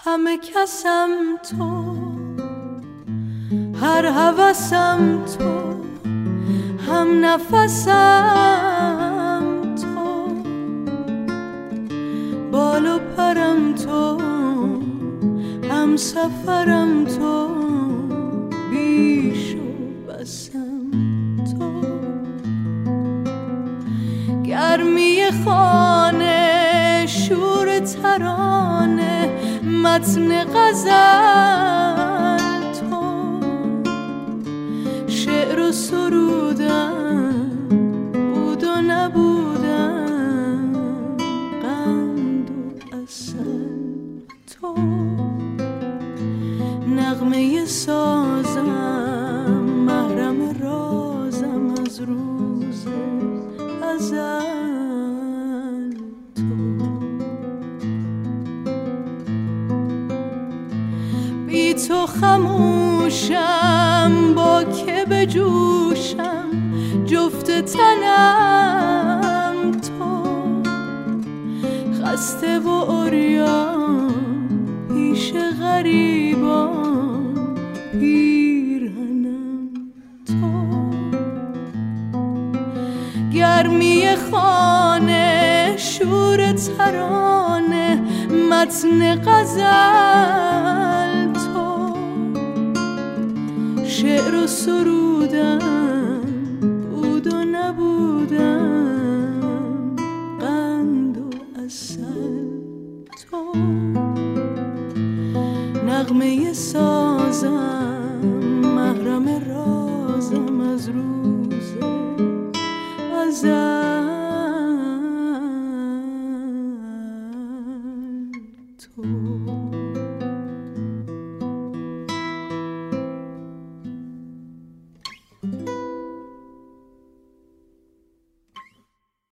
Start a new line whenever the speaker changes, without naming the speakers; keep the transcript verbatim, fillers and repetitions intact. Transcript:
همه کسم تو، هر هوسم تو، هم نفسم تو، بال و پرم تو، هم سفرم تو، بیش و بسم تو. گرمی خانه، شور ترانه، متن غزل تو، شعر و سرودم، بود و نبودم، قند و عسل تو. نغمه سازم، محرم رازم، از روز ازل تو. بی تو خموشم، با که بجوشم، جفت تنم تو. خسته و عریان پیش غریبان، پیرهنم تو. گرمی خانه، شور ترانه، متن غزل تو، شعر و سرودم، بود و نبودم، قند و عسل تو. نغمه سازم، محرم رازم، از روز ازل تو.